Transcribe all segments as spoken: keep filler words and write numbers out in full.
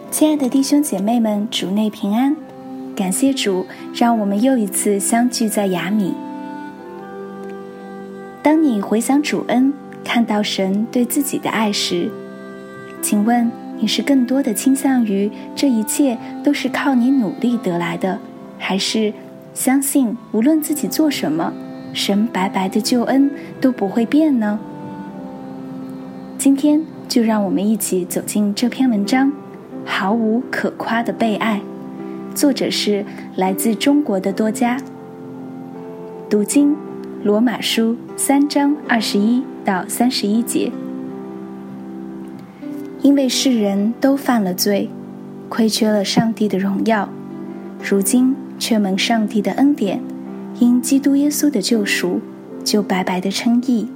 亲爱的弟兄姐妹们，主内平安，感谢主，让我们又一次相聚在雅米。当你回想主恩，看到神对自己的爱时，请问你是更多的倾向于这一切都是靠你努力得来的，还是相信无论自己做什么，神白白的救恩都不会变呢？今天就让我们一起走进这篇文章，毫无可夸的被爱，作者是来自中国的多加。读经罗马书三章二十一到三十一节。因为世人都犯了罪，亏缺了上帝的荣耀，如今却蒙上帝的恩典，因基督耶稣的救赎，就白白的称义。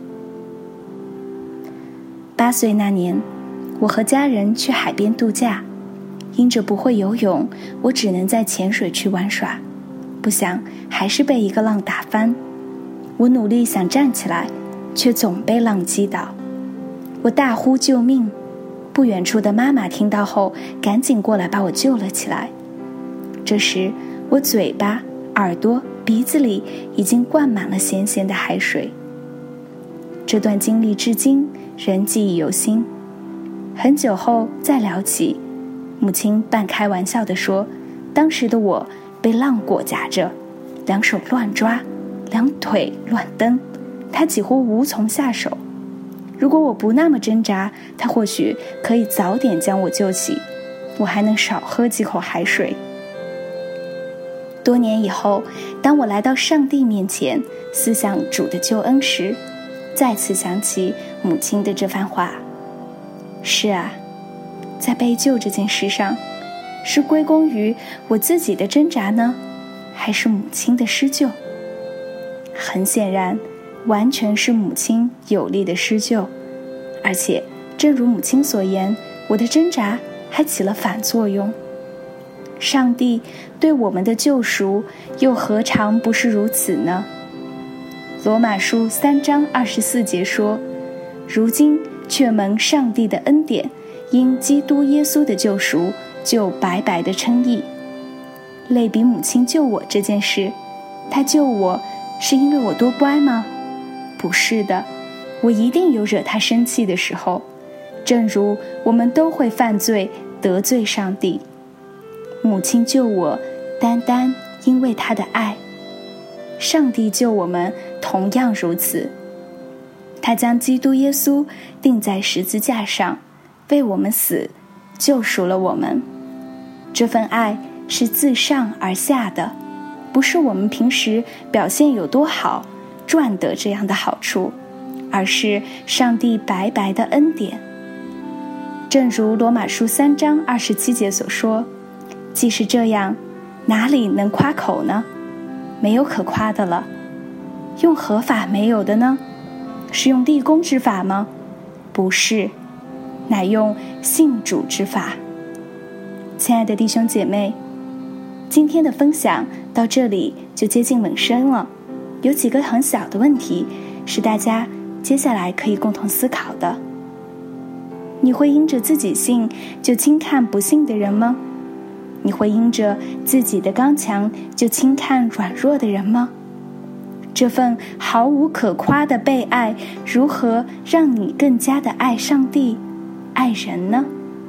八岁那年，我和家人去海边度假，因着不会游泳，我只能在浅水区玩耍，不想还是被一个浪打翻。我努力想站起来，却总被浪击倒。我大呼救命，不远处的妈妈听到后，赶紧过来把我救了起来。这时，我嘴巴、耳朵、鼻子里已经灌满了咸咸的海水。这段经历至今仍记忆犹新。很久后再聊起，母亲半开玩笑地说，当时的我被浪裹夹着，两手乱抓，两腿乱蹬，她几乎无从下手。如果我不那么挣扎，她或许可以早点将我救起，我还能少喝几口海水。多年以后，当我来到上帝面前，思想主的救恩时，再次想起母亲的这番话。是啊，在被救这件事上，是归功于我自己的挣扎呢，还是母亲的施救？很显然，完全是母亲有力的施救，而且正如母亲所言，我的挣扎还起了反作用。上帝对我们的救赎又何尝不是如此呢？罗马书三章二十四节说，如今却蒙上帝的恩典，因基督耶稣的救赎，就白白的称义。类比母亲救我这件事，她救我是因为我多乖吗？不是的，我一定有惹她生气的时候，正如我们都会犯罪得罪上帝。母亲救我，单单因为她的爱。上帝救我们同样如此，他将基督耶稣钉在十字架上，为我们死，救赎了我们。这份爱是自上而下的，不是我们平时表现有多好，赚得这样的好处，而是上帝白白的恩典。正如罗马书三章二十七节所说，既是这样，哪里能夸口呢？没有可夸的了。用何法没有的呢？是用立功之法吗？不是，乃用信主之法。亲爱的弟兄姐妹，今天的分享到这里就接近尾声了。有几个很小的问题是大家接下来可以共同思考的。你会因着自己信就轻看不信的人吗？你会因着自己的刚强就轻看软弱的人吗？这份毫无可夸的被爱，如何让你更加的爱上帝、爱人呢？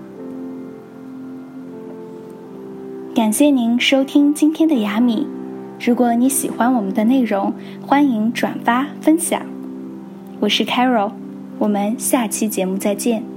感谢您收听今天的雅米。如果你喜欢我们的内容，欢迎转发分享。我是 Carol， 我们下期节目再见。